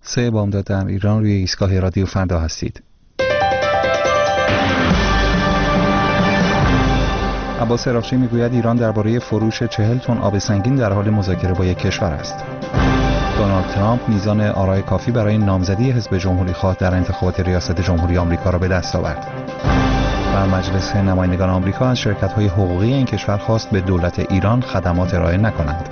3 بامداد در ایران روی ایستگاه رادیو فردا هستید. عباس عراقچی میگوید ایران درباره فروش 40 تن آب سنگین در حال مذاکره با یک کشور است. دونالد ترامپ میزان آرای کافی برای نامزدی حزب جمهوری‌خواه در انتخابات ریاست جمهوری آمریکا را به دست آورد. در مجلس نمایندگان آمریکا از شرکت‌های حقوقی این کشور خواست به دولت ایران خدمات ارائه نکنند.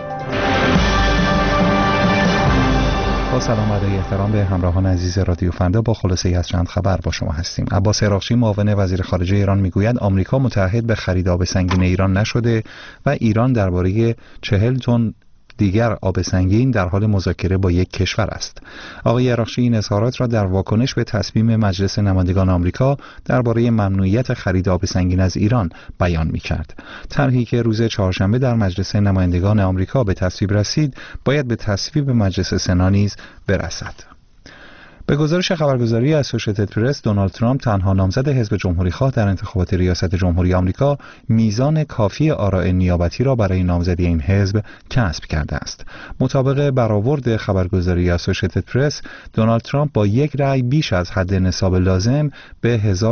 با سلام و احترام به همراهان عزیز رادیو فردا، با خلاصه‌ای از چند خبر با شما هستیم. عباس عراقچی معاون وزیر خارجه ایران میگوید آمریکا متعهد به خرید آب سنگین ایران نشده و ایران درباره 40 تن دیگر آب سنگین در حال مذاکره با یک کشور است. آقای عراقچی این اظهارات را در واکنش به تصمیم مجلس نمایندگان آمریکا درباره ممنوعیت خرید آب سنگین از ایران بیان می‌کرد. طرحی که روز چهارشنبه در مجلس نمایندگان آمریکا به تصویب رسید، باید به تصویب مجلس سنا نیز برسد. به گزارش خبرگزاری اسوشیتد پرس، دونالد ترامپ تنها نامزد حزب جمهوری‌خواه در انتخابات ریاست جمهوری آمریکا میزان کافی آراء نیابتی را برای نامزدی این حزب کسب کرده است. مطابق برآورد خبرگزاری اسوشیتد پرس، دونالد ترامپ با یک رأی بیش از حد نصاب لازم به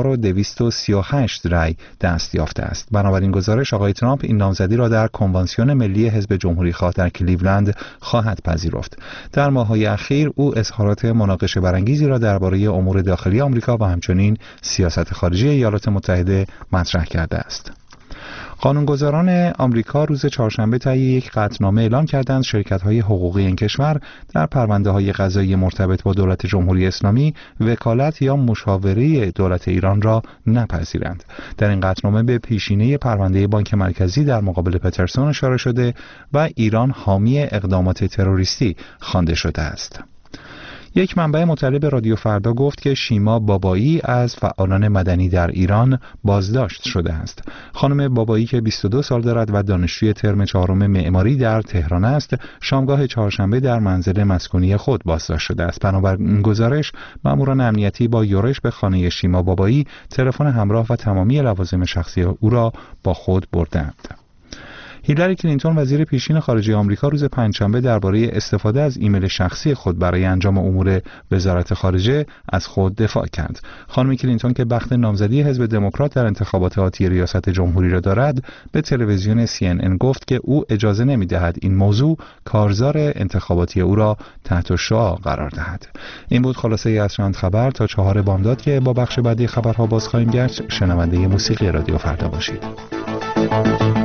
1238 رأی دست یافته است. بنابراین گزارش آقای ترامپ این نامزدی را در کنوانسیون ملی حزب جمهوری‌خواه در کلیولند خواهد پذیرفت. در ماه‌های اخیر او اظهارات مناقشه برانگیزی را درباره امور داخلی آمریکا و همچنین سیاست خارجی ایالات متحده مطرح کرده است. قانونگذاران آمریکا روز چهارشنبه طی یک قطعنامه اعلام کردند شرکت‌های حقوقی این کشور در پرونده‌های قضایی مرتبط با دولت جمهوری اسلامی وکالت یا مشاوره دولت ایران را نپذیرند. در این قطعنامه به پیشینه پرونده بانک مرکزی در مقابل پترسون اشاره شده و ایران حامی اقدامات تروریستی خوانده شده است. یک منبع مطلع به رادیو فردا گفت که شیما بابایی از فعالان مدنی در ایران بازداشت شده است. خانم بابایی که 22 سال دارد و دانشجوی ترم 4 معماری در تهران است، شامگاه چهارشنبه در منزل مسکونی خود بازداشت شده است. بنابر این گزارش، ماموران امنیتی با یورش به خانه شیما بابایی تلفن همراه و تمامی لوازم شخصی او را با خود بردند. هیلاری کلینتون وزیر پیشین خارجه آمریکا روز پنجشنبه درباره استفاده از ایمیل شخصی خود برای انجام امور وزارت خارجه از خود دفاع کرد. خانم کلینتون که بخت نامزدی حزب دموکرات در انتخابات آتی ریاست جمهوری را دارد، به تلویزیون CNN گفت که او اجازه نمی‌دهد این موضوع کارزار انتخاباتی او را تحت شعاع قرار دهد. این بود خلاصه‌ای از چند خبر. تا 4 بامداد که با بخش بعدی خبرها باز خواهیم گشت، شنونده موسیقی رادیو فردا باشید.